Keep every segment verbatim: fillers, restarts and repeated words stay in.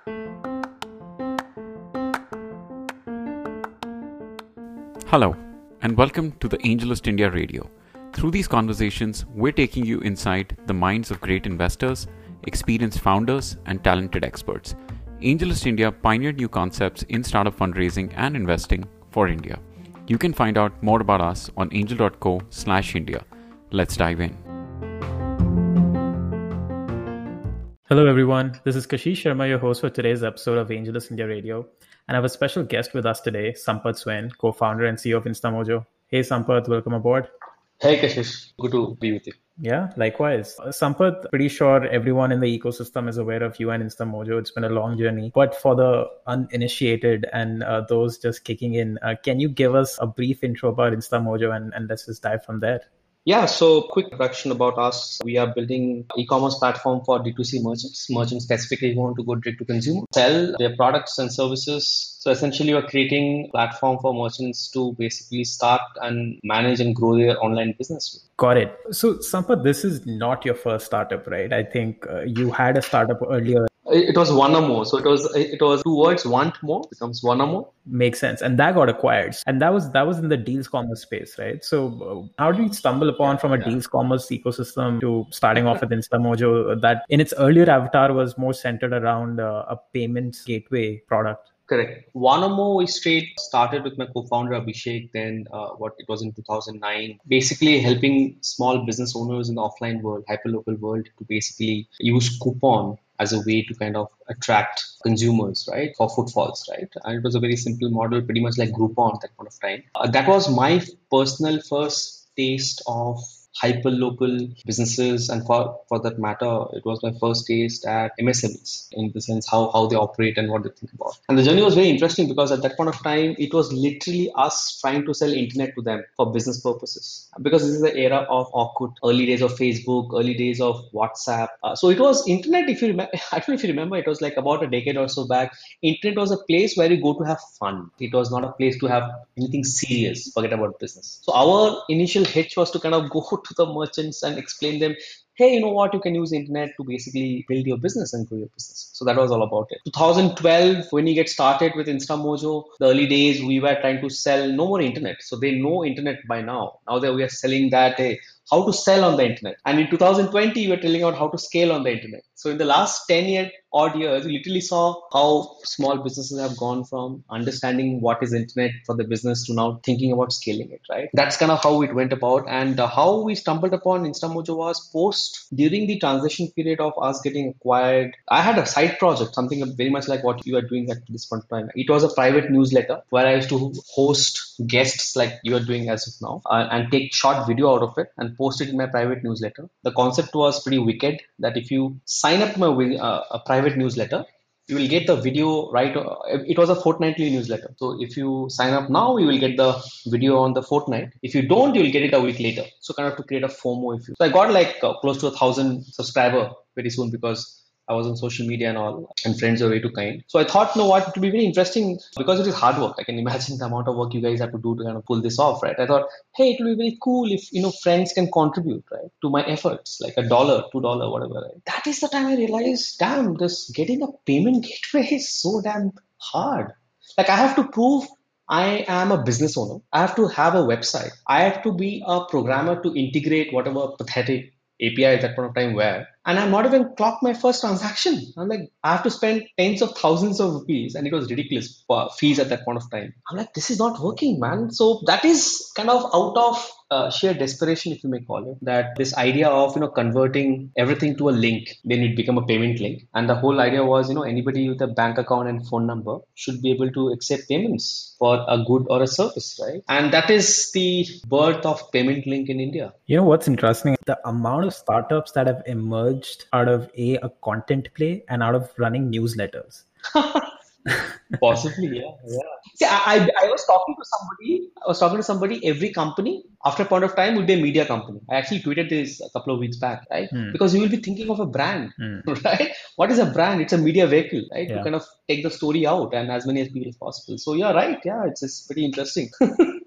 Hello, and welcome to the AngelList India Radio. Through these conversations, we're taking you inside the minds of great investors, experienced founders, and talented experts. AngelList India pioneered new concepts in startup fundraising and investing for India. You can find out more about us on angel.co slash India. Let's dive in. Hello, everyone. This is Kashish Sharma, your host for today's episode of AngelList India Radio. And I have a special guest with us today, Sampath Swain, co-founder and C E O of InstaMojo. Hey, Sampath, welcome aboard. Hey, Kashish. Good to be with you. Yeah, likewise. Uh, Sampath, pretty sure everyone in the ecosystem is aware of you and InstaMojo. It's been a long journey. But for the uninitiated and uh, those just kicking in, uh, can you give us a brief intro about InstaMojo and, and let's just dive from there? Yeah, so quick introduction about us. We are building e-commerce platform for D two C merchants. Merchants specifically who want to go direct to consumer, sell their products and services. So essentially, we're creating a platform for merchants to basically start and manage and grow their online business. Got it. So Sampath, this is not your first startup, right? I think uh, you had a startup earlier. It was one or more. So it was it was two words, want more becomes one or more. Makes sense. And that got acquired. And that was that was in the deals commerce space, right? So uh, how did you stumble upon from a yeah. deals commerce ecosystem to starting off with InstaMojo that in its earlier avatar was more centered around uh, a payments gateway product? Correct. One or more we straight started with my co-founder Abhishek. Then uh, what it was in two thousand nine, basically helping small business owners in the offline world, hyperlocal world, to basically use coupon as a way to kind of attract consumers, right, for footfalls, right? And it was a very simple model, pretty much like Groupon at that point of time. Uh, that was my personal first taste of hyper-local businesses, and for, for that matter, it was my first taste at M S M Es, in the sense how, how they operate and what they think about. And the journey was very interesting because at that point of time, it was literally us trying to sell internet to them for business purposes. Because this is the era of Orkut, early days of Facebook, early days of WhatsApp. Uh, so it was internet, if you remember, I don't know if you remember, it was like about a decade or so back. Internet was a place where you go to have fun. It was not a place to have anything serious, forget about business. So our initial hitch was to kind of go to the merchants and explain them, hey, you know what, you can use the internet to basically build your business and grow your business. So that was all about it. twenty twelve, when you get started with InstaMojo, the early days, we were trying to sell no more internet. So they know internet by now. Now that we are selling that, hey, how to sell on the internet. And in two thousand twenty, we were telling out how to scale on the internet. So in the last ten year odd years, we literally saw how small businesses have gone from understanding what is internet for the business to now thinking about scaling it, right? That's kind of how it went about. And uh, how we stumbled upon InstaMojo was post during the transition period of us getting acquired. I had a side project, something very much like what you are doing at this point in time. It was a private newsletter where I used to host guests like you are doing as of now uh, and take short video out of it and post it in my private newsletter. The concept was pretty wicked that if you sign up to my uh, a private newsletter, you will get the video right. Uh, it was a fortnightly newsletter. So if you sign up now, you will get the video on the fortnight. If you don't, you will get it a week later. So kind of to create a FOMO. If you. So I got like uh, close to a thousand subscriber very soon because I was on social media and all, and friends were way too kind. So I thought, you know what, it would be very interesting because it is hard work. I can imagine the amount of work you guys have to do to kind of pull this off, right? I thought, hey, it will be very cool if, you know, friends can contribute, right, to my efforts, like a dollar, two dollar, whatever, right? That is the time I realized, damn, this getting a payment gateway is so damn hard. Like I have to prove I am a business owner. I have to have a website. I have to be a programmer to integrate whatever pathetic A P I at that point of time were. And I'm not even clocked my first transaction. I'm like, I have to spend tens of thousands of rupees, and it was ridiculous for fees at that point of time. I'm like, this is not working, man. So that is kind of out of uh, sheer desperation, if you may call it, that this idea of, you know, converting everything to a link, then it become a payment link. And the whole idea was, you know, anybody with a bank account and phone number should be able to accept payments for a good or a service, right? And that is the birth of payment link in India. You know what's interesting? The amount of startups that have emerged out of a, a content play and out of running newsletters. Possibly, yeah, yeah. See, I, I was talking to somebody. I was talking to somebody. Every company, after a point of time, would be a media company. I actually tweeted this a couple of weeks back, right? Hmm. Because you will be thinking of a brand, hmm. right? What is a brand? It's a media vehicle, right? Yeah. To kind of take the story out and as many as people as possible. So you're right. Yeah, it's, it's pretty interesting. Yeah.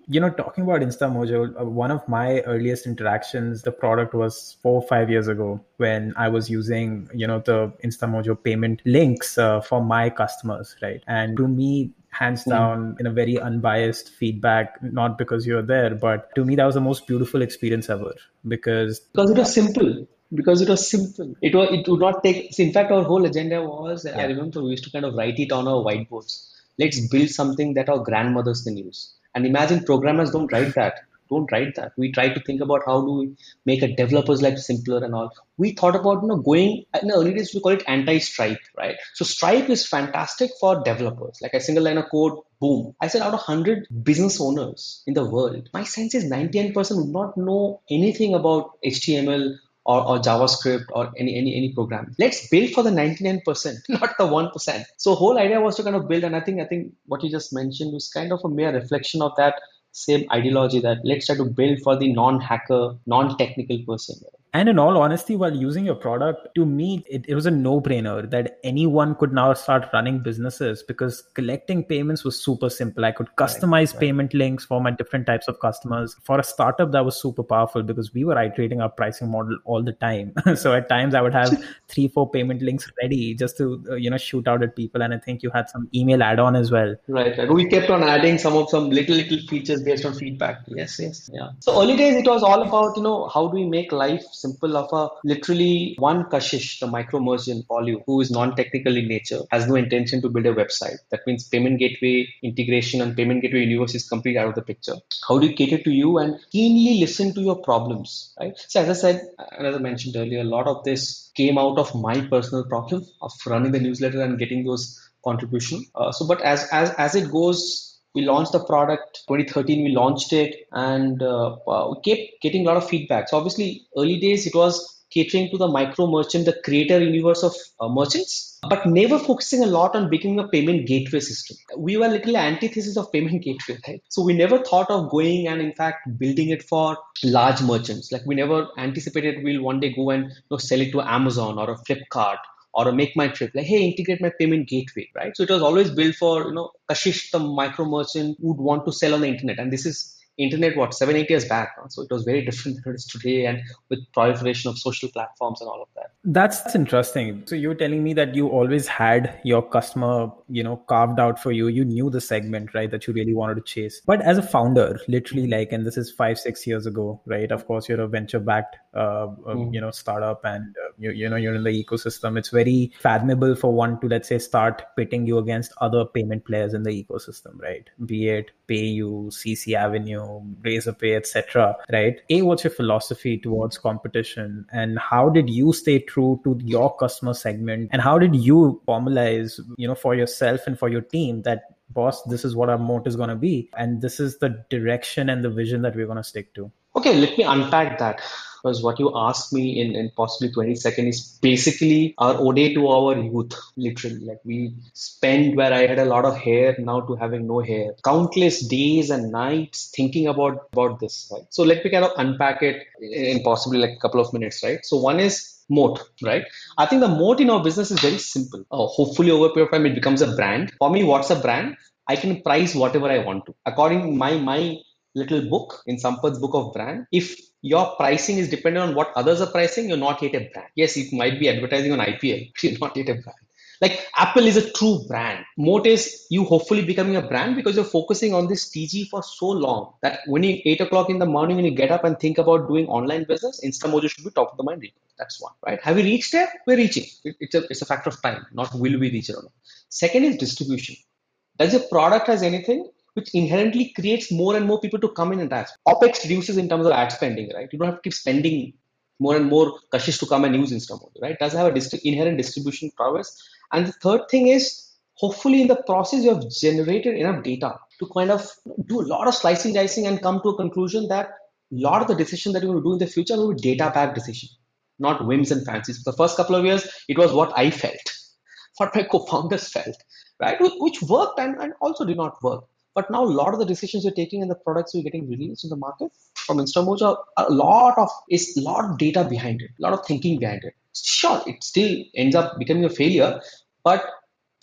You know, talking about InstaMojo, uh, one of my earliest interactions, the product was four or five years ago when I was using, you know, the InstaMojo payment links uh, for my customers, right? And to me, hands down, in a very unbiased feedback, not because you're there, but to me, that was the most beautiful experience ever because Because it was simple. Because it was simple. It was it would not take so in fact our whole agenda was I Yeah. remember we used to kind of write it on our whiteboards. Let's build something that our grandmothers can use. And imagine programmers don't write that. Don't write that. We try to think about how do we make a developer's life simpler and all. We thought about you know going in the early days we call it anti-Stripe, right? So Stripe is fantastic for developers, like a single line of code, boom. I said out of one hundred business owners in the world, my sense is ninety-nine percent would not know anything about H T M L or, or JavaScript or any, any any program. Let's build for the ninety-nine percent, not the one percent. So whole idea was to kind of build, and I think I think what you just mentioned was kind of a mere reflection of that same ideology that let's try to build for the non-hacker, non-technical person. And in all honesty, while using your product, to me, it, it was a no-brainer that anyone could now start running businesses because collecting payments was super simple. I could customize right, right. payment links for my different types of customers. For a startup, that was super powerful because we were iterating our pricing model all the time. So at times I would have three, four payment links ready just to, uh, you know, shoot out at people. And I think you had some email add-on as well. Right, right. We kept on adding some of some little, little features based on feedback. Yes, yes. Yeah. So early days, it was all about, you know, how do we make life simple of a literally one Kashish, the micro merchant, Paulie, who is non-technical in nature, has no intention to build a website. That means payment gateway integration and payment gateway universe is completely out of the picture. How do you cater to you and keenly listen to your problems, right? So as I said, and as I mentioned earlier, a lot of this came out of my personal problem of running the newsletter and getting those contribution. Uh, so, but as as as it goes, we launched the product. twenty thirteen, we launched it, and uh, uh, we kept getting a lot of feedback. So, obviously, early days it was catering to the micro merchant, the creator universe of uh, merchants, but never focusing a lot on becoming a payment gateway system. We were literally antithesis of payment gateway, right? So we never thought of going and in fact building it for large merchants. Like we never anticipated we'll one day go and you know, sell it to Amazon or a Flipkart or a Make My Trip, like, hey, integrate my payment gateway, right? So it was always built for, you know, Kashish, the micro merchant who would want to sell on the internet. And this is internet, what, seven, eight years back. Huh? So it was very different than it is today and with proliferation of social platforms and all of that. That's interesting. So you're telling me that you always had your customer, you know, carved out for you. You knew the segment, right, that you really wanted to chase. But as a founder, literally like, and this is five, six years ago, right? Of course, you're a venture-backed, uh, mm. you know, startup and, uh, you, you know, you're in the ecosystem. It's very fathomable for one to, let's say, start pitting you against other payment players in the ecosystem, right? Be it PayU, C C Avenue, Razorpay, et cetera. Right? A, what's your philosophy towards competition, and how did you stay true to your customer segment, and how did you formalize, you know, for yourself and for your team that, boss, this is what our moat is going to be, and this is the direction and the vision that we're going to stick to? Okay, let me unpack that. Because what you asked me in, in possibly twenty seconds is basically our ode to our youth, literally. Like we spent where I had a lot of hair now to having no hair. Countless days and nights thinking about, about this, right? So let me kind of unpack it in possibly like a couple of minutes, right? So one is moat, right? I think the moat in our business is very simple. Uh, hopefully over a period of time it becomes a brand. For me, what's a brand? I can price whatever I want to. According to my, my little book in Sampath's book of brand, if your pricing is dependent on what others are pricing, you're not yet a brand. Yes, it might be advertising on I P L, but you're not yet a brand. Like Apple is a true brand. Moat is you hopefully becoming a brand because you're focusing on this T G for so long that when you eight o'clock in the morning when you get up and think about doing online business, InstaMojo should be top of the mind. That's one, right? Have we reached there? We're reaching. It's a, it's a factor of time, not will we reach it or not. Second is distribution. Does your product has anything which inherently creates more and more people to come in and ask? OpEx reduces in terms of ad spending, right? You don't have to keep spending more and more Kashish to come and use InstaMojo, right? Does have a dist- inherent distribution prowess. And the third thing is, hopefully in the process, you have generated enough data to kind of do a lot of slicing, dicing and come to a conclusion that a lot of the decisions that you're going to do in the future will be data-backed decisions, not whims and fancies. For the first couple of years, it was what I felt, what my co-founders felt, right? Which worked and, and also did not work. But now a lot of the decisions you're taking and the products you're getting released in the market from InstaMojo, a lot of is a lot of data behind it, a lot of thinking behind it. Sure, it still ends up becoming a failure, but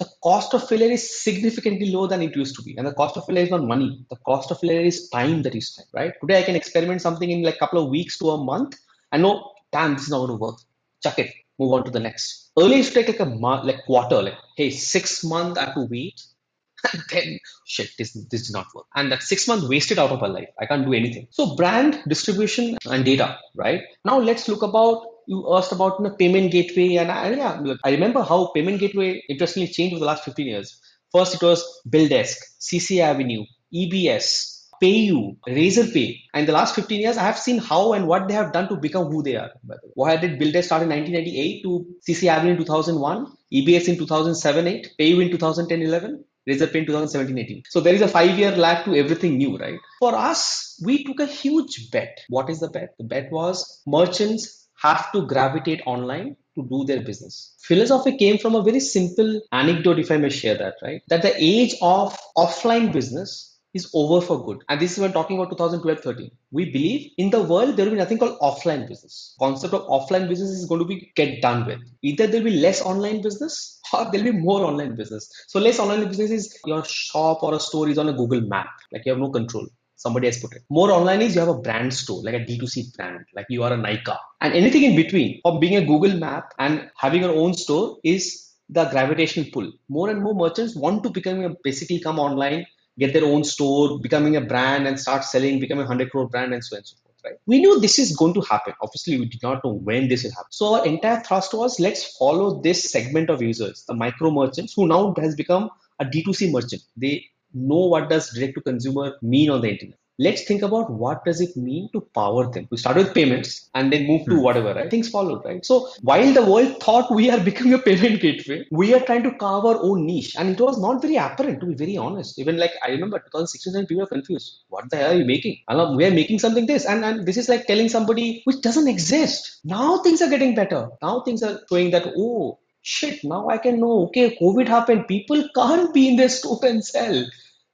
the cost of failure is significantly lower than it used to be. And the cost of failure is not money. The cost of failure is time that you spend, right? Today, I can experiment something in like a couple of weeks to a month and know, damn, this is not going to work. Chuck it, move on to the next. Earlier, it used to take like a month, like quarter, like, hey, six months I have to wait. And then, shit, this, this did not work. And that six months wasted out of my life. I can't do anything. So brand, distribution, and data, right? Now let's look about, you asked about you know, payment gateway. And I, yeah, I remember how payment gateway interestingly changed over the last fifteen years. First, it was BillDesk, C C Avenue, E B S, PayU, Razorpay. And the last fifteen years, I have seen how and what they have done to become who they are. Why did BillDesk start in nineteen ninety-eight to C C Avenue in two thousand one, E B S in two thousand seven eight, PayU in two thousand ten eleven? Razorpay in two thousand seventeen eighteen. So there is a five-year lag to everything new, right? For us, we took a huge bet. What is the bet? The bet was merchants have to gravitate online to do their business. Philosophy came from a very simple anecdote, if I may share that, right? That the age of offline business is over for good. And this is when talking about two thousand twelve thirteen. We believe in the world, there will be nothing called offline business. Concept of offline business is going to be get done with. Either there will be less online business or there will be more online business. So less online business is your shop or a store is on a Google map. Like you have no control. Somebody has put it. More online is you have a brand store, like a D two C brand, like you are a Nykaa. And anything in between of being a Google map and having your own store is the gravitational pull. More and more merchants want to become a, basically come online, get their own store, becoming a brand and start selling, becoming a hundred crore brand and so on and so forth, right? We knew this is going to happen. Obviously, we did not know when this will happen. So our entire thrust was, let's follow this segment of users, the micro merchants who now has become a D two C merchant. They know what does direct to consumer mean on the internet. Let's think about what does it mean to power them. We started with payments and then moved to whatever, right? Things followed, right? So while the world thought we are becoming a payment gateway, we are trying to carve our own niche. And it was not very apparent, to be very honest. Even like, I remember twenty sixteen, people are confused. What the hell are you making? We are making something this. And, and this is like telling somebody which doesn't exist. Now things are getting better. Now things are showing that, oh, shit, now I can know, okay, COVID happened. People can't be in their store and sell.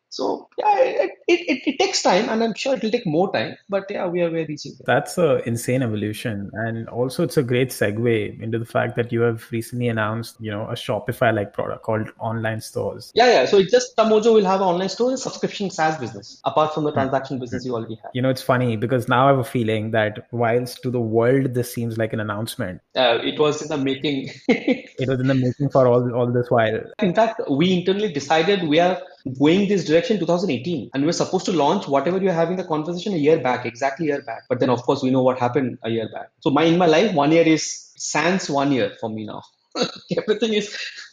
So yeah, it, it, it, it takes time, and I'm sure it will take more time. But yeah, we are, we are reaching there. That's an insane evolution. And also it's a great segue into the fact that you have recently announced, you know, a Shopify-like product called Online Stores. Yeah, yeah. So it's just Tamojo will have an online store, a subscription SaaS business, apart from the transaction mm-hmm. business you already have. You know, it's funny because now I have a feeling that whilst to the world, this seems like an announcement. Uh, it was in the making. It was in the making for all, all this while. In fact, we internally decided we are going this direction twenty eighteen, and we were supposed to launch whatever you're having the conversation a year back, exactly a year back. But then of course we know what happened a year back. So my in my life, one year is sans one year for me now. Everything is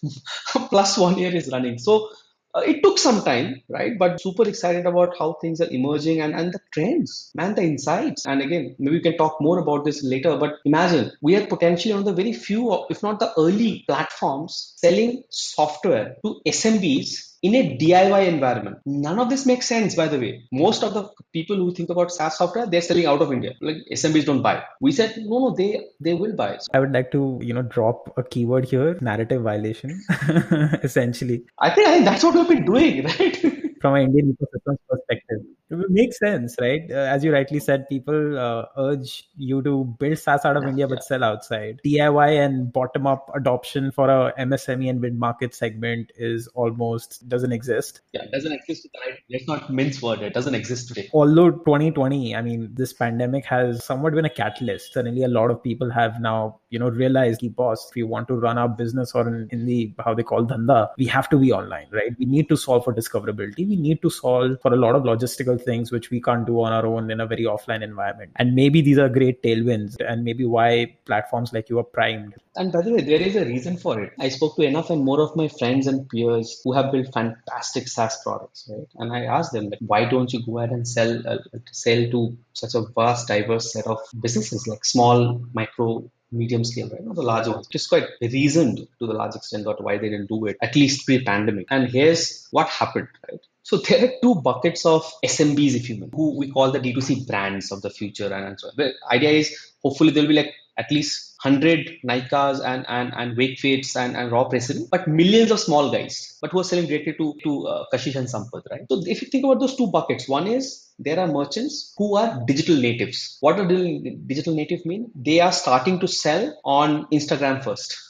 plus one year is running. So uh, it took some time, right? But super excited about how things are emerging and, and the trends, man, the insights. And again, maybe we can talk more about this later, but imagine we are potentially one of the very few, if not the early platforms selling software to S M Bs in a D I Y environment. None of this makes sense, by the way. Most of the people who think about SaaS software, they're selling out of India. Like S M Bs don't buy. We said, no, no, they, they will buy. I would like to, you know, drop a keyword here, narrative violation, essentially. I think, I think that's what we've been doing, right? From an Indian ecosystem perspective. It makes sense, right? Uh, as you rightly said, people uh, urge you to build SaaS out of yeah, India, but yeah. sell outside. D I Y and bottom-up adoption for a M S M E and mid-market segment is almost doesn't exist. Yeah, it doesn't exist. Right? Let's not mince word. It doesn't exist today. Although twenty twenty, I mean, this pandemic has somewhat been a catalyst. Suddenly, a lot of people have now, you know, realized, boss, if we want to run our business or in, in the, how they call dhanda, we have to be online, right? We need to solve for discoverability. We need to solve for a lot of logistical things which we can't do on our own in a very offline environment. And maybe these are great tailwinds, and maybe why platforms like you are primed. And by the way, there is a reason for it. I spoke to enough and more of my friends and peers who have built fantastic SaaS products, right? And I asked them, like, why don't you go ahead and sell uh, sell to such a vast, diverse set of businesses, like small, micro, medium scale, right? Not the larger ones. Just quite reasoned to the large extent about why they didn't do it, at least pre-pandemic. And here's what happened, right? So there are two buckets of S M Bs, if you will, who we call the D two C brands of the future. And so on. The idea is hopefully there'll be like at least one hundred Nykaas and, and, and Wakefits and, and Raw President, but millions of small guys, but who are selling directly to, to uh, Kashish and Sampath, right? So if you think about those two buckets, one is there are merchants who are digital natives. What does digital native mean? They are starting to sell on Instagram first.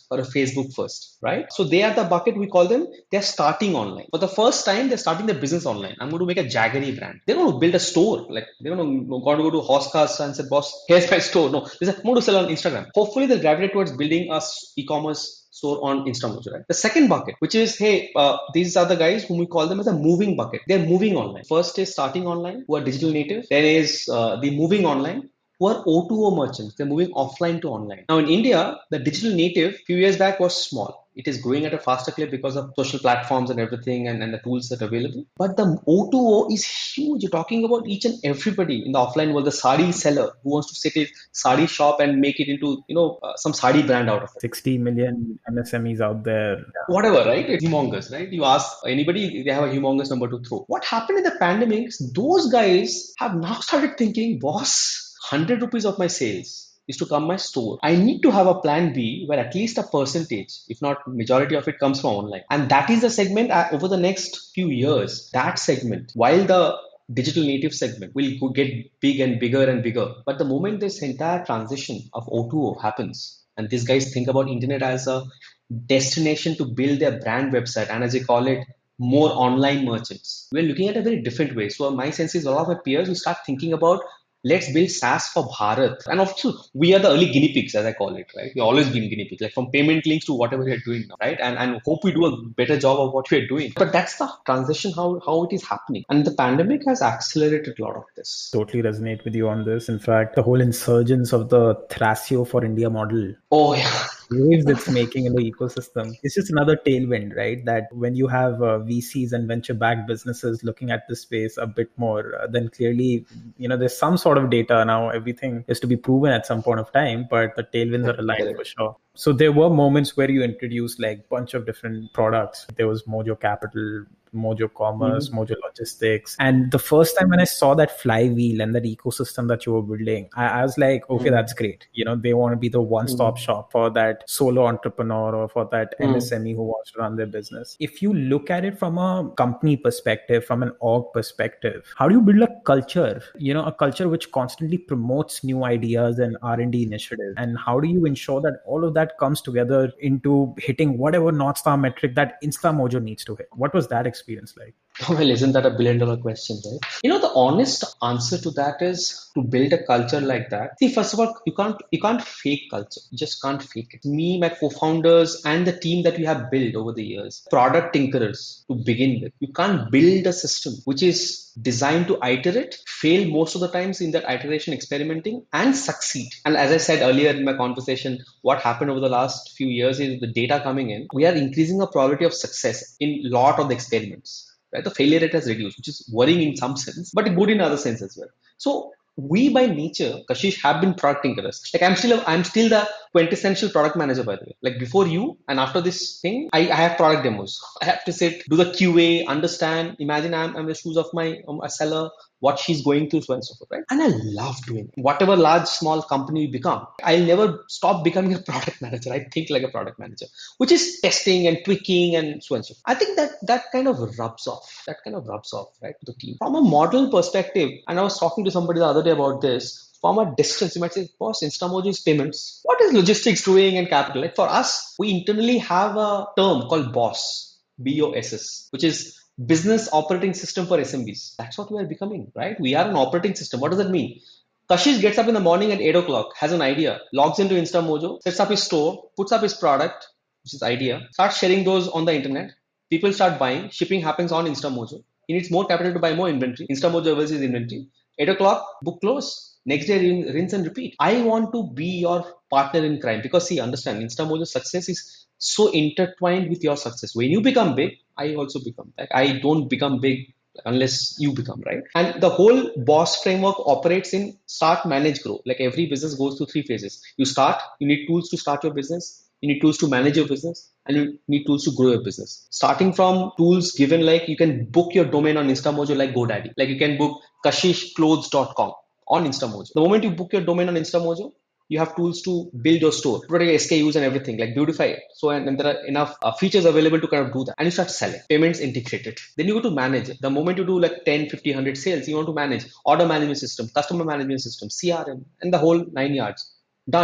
or a Facebook first, right? So they are the bucket, we call them, they're starting online. For the first time, they're starting their business online. I'm going to make a Jaggery brand. They're going to build a store. Like, they're going to go to Hoskas and say, boss, here's my store. No, they're going to sell on Instagram. Hopefully, they'll gravitate towards building a e-commerce store on InstaMojo, right? The second bucket, which is, hey, uh, these are the guys whom we call them as a moving bucket. They're moving online. First is starting online, who are digital native. Then is uh, the moving online, who are O two O merchants. They're moving offline to online. Now in India, the digital native few years back was small. It is growing at a faster clip because of social platforms and everything and, and the tools that are available. But the O two O is huge. You're talking about each and everybody in the offline world. The sari seller who wants to sit in sari shop and make it into, you know, uh, some sari brand out of it. sixty million M S M Es out there. Whatever, right? It's humongous, right? You ask anybody, they have a humongous number to throw. What happened in the pandemic is those guys have now started thinking, boss, one hundred rupees of my sales is to come my store. I need to have a plan B where at least a percentage, if not majority of it, comes from online. And that is the segment uh, over the next few years, that segment, while the digital native segment will get big and bigger and bigger. But the moment this entire transition of O two O happens, and these guys think about internet as a destination to build their brand website, and as they call it, more online merchants, we're looking at a very different way. So my sense is a lot of my peers will start thinking about, let's build SaaS for Bharat. And also, we are the early guinea pigs, as I call it, right? We've always been guinea pigs, like from payment links to whatever we're doing now, right? And, and hope we do a better job of what we're doing. But that's the transition, how, how it is happening. And the pandemic has accelerated a lot of this. Totally resonate with you on this. In fact, the whole insurgence of the Thrasio for India model. Oh, yeah. Waves it's making in the ecosystem. It's just another tailwind, right? That when you have uh, V Cs and venture-backed businesses looking at this space a bit more, uh, then clearly, you know, there's some sort of data now. Everything is to be proven at some point of time, but the tailwinds are aligned for sure. So there were moments where you introduced like a bunch of different products. There was Mojo Capital, Mojo Commerce, mm-hmm. Mojo Logistics. And the first time when I saw that flywheel and that ecosystem that you were building, I, I was like, okay, mm-hmm. that's great. You know, they want to be the one-stop mm-hmm. shop for that solo entrepreneur or for that mm-hmm. M S M E who wants to run their business. If you look at it from a company perspective, from an org perspective, how do you build a culture, you know, a culture which constantly promotes new ideas and R and D initiatives? And how do you ensure that all of that comes together into hitting whatever North Star metric that InstaMojo needs to hit? What was that experience like? Well, isn't that a billion dollar question, right? You know, the honest answer to that is to build a culture like that. See, first of all, you can't you can't fake culture. You just can't fake it. Me, my co-founders, and the team that we have built over the years, product tinkerers to begin with. You can't build a system which is designed to iterate, fail most of the times in that iteration, experimenting, and succeed. And as I said earlier in my conversation, what happened over the last few years is the data coming in. We are increasing the probability of success in a lot of the experiments. Right? The failure rate has reduced, which is worrying in some sense, but good in other sense as well. So we by nature, Kashish, have been product tinkerers. Like I'm still, a, I'm still the quintessential product manager, by the way. Like before you and after this thing, I, I have product demos. I have to sit, do the Q A, understand. Imagine I'm, I'm in the shoes of my um, a seller, what she's going through, so and so forth, right? And I love doing it. Whatever large, small company we become, I'll never stop becoming a product manager. I think like a product manager, which is testing and tweaking and so and so forth. I think that that kind of rubs off. That kind of rubs off, right, to the team. From a model perspective, and I was talking to somebody the other day about this, from a distance, you might say, boss, InstaMojo is payments. What is logistics doing and capital? Like for us, we internally have a term called B O S S, B O S S, which is Business Operating System for S M Bs. That's what we are becoming, right? We are an operating system. What does that mean? Kashish gets up in the morning at eight o'clock, has an idea, logs into InstaMojo, sets up his store, puts up his product, which is idea, starts sharing those on the internet. People start buying. Shipping happens on InstaMojo. He needs more capital to buy more inventory. InstaMojo avails his inventory. eight o'clock, book close. Next day, rinse and repeat. I want to be your partner in crime because, see, understand, InstaMojo's success is so intertwined with your success. When you become big, I also become. Like I don't become big unless you become, right? And the whole B O S framework operates in start, manage, grow. Like every business goes through three phases. You start, you need tools to start your business. You need tools to manage your business, and you need tools to grow your business. Starting from tools given, like you can book your domain on InstaMojo like GoDaddy. Like you can book kashish clothes dot com on InstaMojo. The moment you book your domain on InstaMojo, you have tools to build your store, put your S K Us and everything, like beautify it. So, and, and there are enough uh, features available to kind of do that. And you start selling. Payments integrated. Then you go to manage it. The moment you do like ten, fifty, one hundred sales, you want to manage order management system, customer management system, C R M, and the whole nine yards. Done.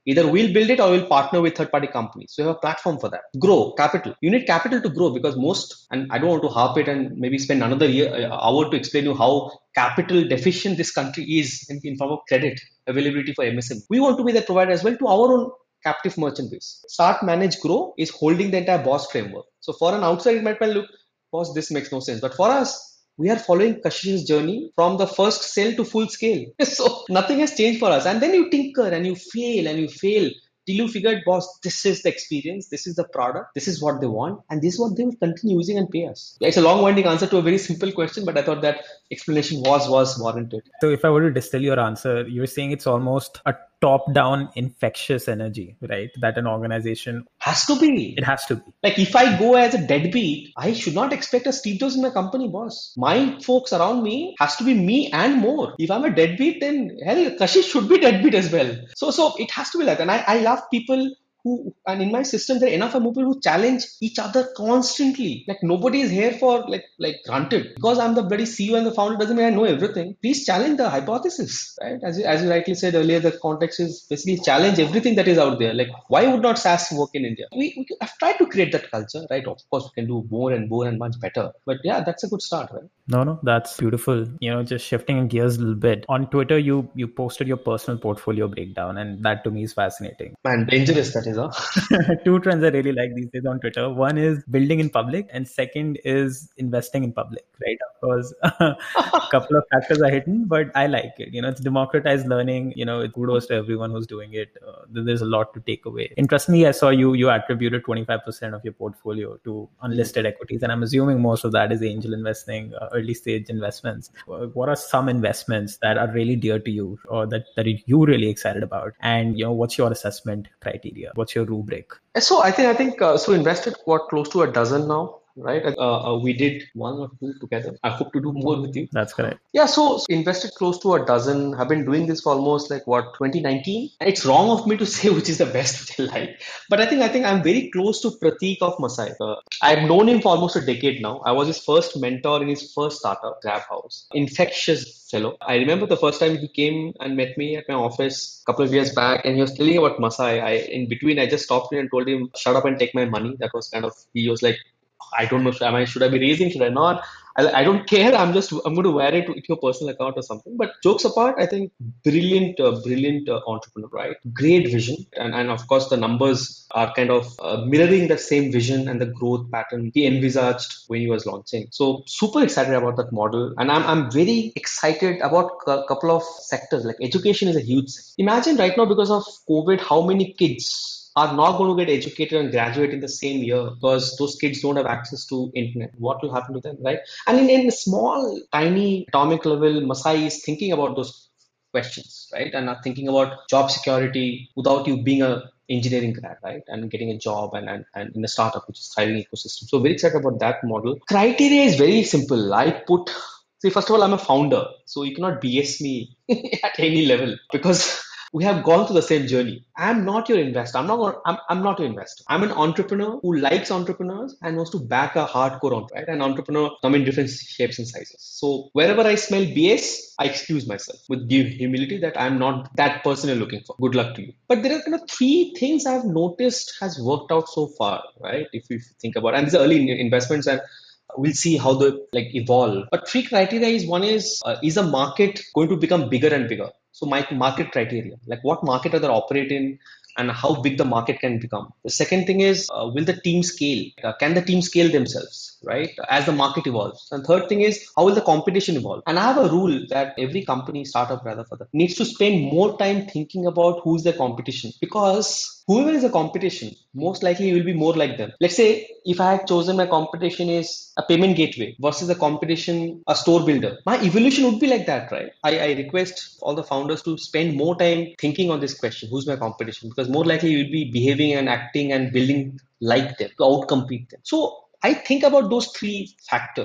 Either we'll build it or we'll partner with third-party companies. So you have a platform for that. Grow, capital. You need capital to grow because most, and I don't want to harp it and maybe spend another year, hour to explain you how capital deficient this country is in, in form of credit availability for M S M E. We want to be that provider as well to our own captive merchant base. Start, manage, grow is holding the entire BOSS framework. So for an outsider, it might well look, boss, this makes no sense. But for us, we are following Kashish's journey from the first sale to full scale. So nothing has changed for us. And then you tinker and you fail and you fail till you figured, boss, this is the experience, this is the product, this is what they want, and this is what they will continue using and pay us. It's a long-winding answer to a very simple question, but I thought that explanation was was warranted. So if I were to distill your answer, you're saying it's almost a top-down infectious energy, right? That an organization has to be. It has to be. Like if I go as a deadbeat, I should not expect a Steve Jobs in my company, boss. My folks around me has to be me and more. If I'm a deadbeat, then hell, Kashish should be deadbeat as well. So, so it has to be like that. And I, I love people who, and in my system, there are enough people who challenge each other constantly. Like nobody is here for like, like granted. Because I'm the bloody C E O and the founder doesn't mean I know everything. Please challenge the hypothesis, right? As you, as you rightly said earlier, the context is basically challenge everything that is out there. Like why would not SaaS work in India? We, we have tried to create that culture, right? Of course, we can do more and more and much better. But yeah, that's a good start, right? No, no, that's beautiful. You know, just shifting gears a little bit. On Twitter, you you posted your personal portfolio breakdown, and that to me is fascinating. Man, dangerous that is, huh? Two trends I really like these days on Twitter. One is building in public, and second is investing in public, right? Of course, a couple of factors are hidden, but I like it. You know, it's democratized learning. You know, it's kudos to everyone who's doing it. Uh, there's a lot to take away. Interestingly, I saw you you attributed twenty-five percent of your portfolio to unlisted equities, and I'm assuming most of that is angel investing. Uh, early stage investments. What are some investments that are really dear to you or that, that you're really excited about? And, you know, what's your assessment criteria? What's your rubric? So I think, I think, uh, so invested what close to a dozen now. Right. Uh, uh, we did one or two together. I hope to do more with you. That's correct. Yeah. So invested close to a dozen. I've been doing this for almost like what, twenty nineteen. And it's wrong of me to say which is the best which I like. But I think I think I'm very close to Prateek of Masai. Uh, I've known him for almost a decade now. I was his first mentor in his first startup, Grab House. Infectious fellow. I remember the first time he came and met me at my office a couple of years back, and he was telling about Masai. I in between I just stopped him and told him, shut up and take my money. That was kind of, he was like, I don't know, am I, should I be raising, should I not? I, I don't care. I'm just, I'm going to wear it to your personal account or something. But jokes apart, I think brilliant, uh, brilliant uh, entrepreneur, right? Great vision. And, and of course, the numbers are kind of uh, mirroring the same vision and the growth pattern he envisaged when he was launching. So super excited about that model. And I'm, I'm very excited about a couple of sectors. Like education is a huge sector. Imagine right now, because of COVID, how many kids are not going to get educated and graduate in the same year because those kids don't have access to internet. What will happen to them, right? And in, in a small, tiny atomic level, Masai is thinking about those questions, right? And are thinking about job security without you being a engineering grad, right? And getting a job and, and, and in a startup, which is thriving ecosystem. So very excited about that model. Criteria is very simple. I put, see, first of all, I'm a founder. So you cannot B S me at any level because we have gone through the same journey. I'm not your investor. I'm not. Gonna, I'm. I'm not your investor. I'm an entrepreneur who likes entrepreneurs and wants to back a hardcore entrepreneur. Right? An entrepreneur come in different shapes and sizes. So wherever I smell B S, I excuse myself with due humility that I'm not that person you're looking for. Good luck to you. But there are kind of three things I've noticed has worked out so far, right? If you think about, and these are early investments and we'll see how they like evolve. But three criteria is one is uh, is a market going to become bigger and bigger? So my market criteria, like what market are they operate in and how big the market can become. The second thing is, uh, will the team scale? Uh, can the team scale themselves, right? As the market evolves. And third thing is, how will the competition evolve? And I have a rule that every company, startup rather for that, needs to spend more time thinking about who's their competition, because whoever is a competition, most likely you will be more like them. Let's say if I had chosen my competition is a payment gateway versus a competition, a store builder, my evolution would be like that, right? I, I request all the founders to spend more time thinking on this question, who's my competition? Because more likely you'll be behaving and acting and building like them, to outcompete them. So I think about those three factors.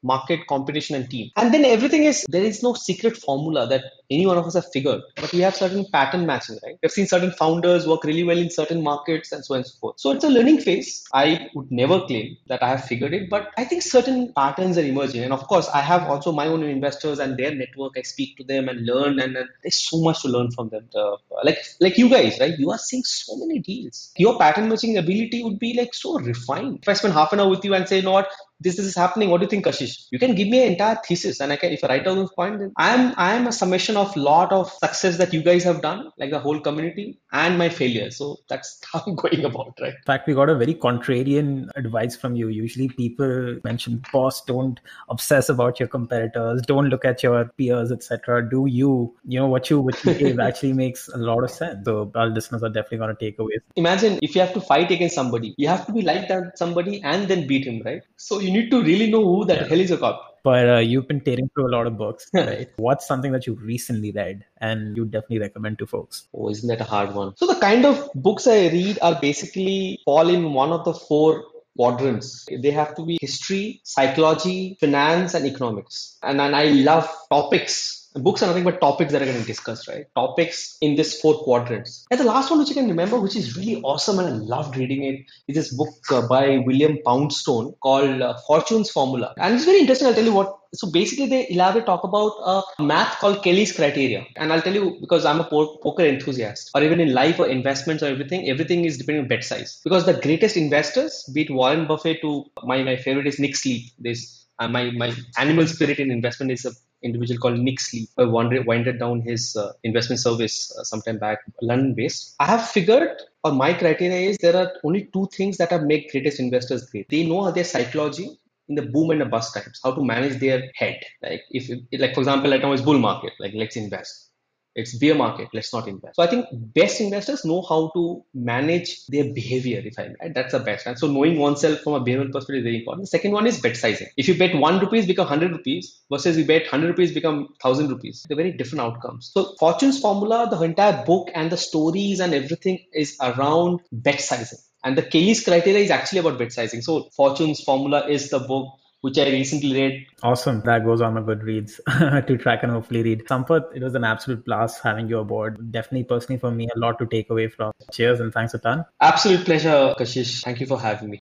market, competition, and team. And then everything is, there is no secret formula that any one of us have figured, but we have certain pattern matching, right? We've seen certain founders work really well in certain markets and so on and so forth. So it's a learning phase. I would never claim that I have figured it, but I think certain patterns are emerging. And of course, I have also my own investors and their network. I speak to them and learn, and, and there's so much to learn from them. Uh, like, like you guys, right? You are seeing so many deals. Your pattern matching ability would be like so refined. If I spend half an hour with you and say, you know what, this, this is happening, what do you think, Kashish? You can give me an entire thesis, and I can, if I write down those points, then I'm I'm a summation of lot of success that you guys have done, like the whole community, and my failure. So that's how I'm going about, right? In fact, we got a very contrarian advice from you. Usually people mention, boss, don't obsess about your competitors, don't look at your peers, et cetera. Do you, you know, what you what you gave actually makes a lot of sense. So our listeners are definitely going to take away. Imagine if you have to fight against somebody, you have to be like that somebody and then beat him, right? So you need to really know who that yeah. hell is your cop. But uh, you've been tearing through a lot of books, right? What's something that you recently read and you definitely recommend to folks? Oh, isn't that a hard one? So the kind of books I read are basically fall in one of the four quadrants. They have to be history, psychology, finance, and economics. And, and I love topics. Books are nothing but topics that are going to discuss, right? Topics in this four quadrants. And the last one which you can remember, which is really awesome and I loved reading it, is this book uh, by William Poundstone called uh, Fortune's Formula. And it's very interesting. I'll tell you what. So basically they elaborate, talk about a math called Kelly's criteria. And I'll tell you, because I'm a poker enthusiast, or even in life or investments or everything, everything is depending on bet size. Because the greatest investors, be it Warren Buffett to my, my favorite is Nick Sleep. This uh, my, my animal spirit in investment is a individual called Nick Sleep, who winded down his uh, investment service uh, sometime back, London based. I have figured, or my criteria is, there are only two things that have make greatest investors great. They know their psychology in the boom and the bust times, how to manage their head. Like if, like for example, right now it's bull market, like let's invest. It's bear market, let's not invest. So I think best investors know how to manage their behavior, if I right? That's the best. And so knowing oneself from a behavioral perspective is very important. The second one is bet sizing. If you bet one rupees become one hundred rupees versus you bet one hundred rupees become one thousand rupees, they're very different outcomes. So Fortune's Formula, the entire book and the stories and everything is around bet sizing. And the Kelly's criteria is actually about bet sizing. So Fortune's Formula is the book which I recently read. Awesome. That goes on my Goodreads to track and hopefully read. Sampath, it was an absolute blast having you aboard. Definitely personally for me, a lot to take away from. Cheers and thanks a ton. Absolute pleasure, Kashish. Thank you for having me.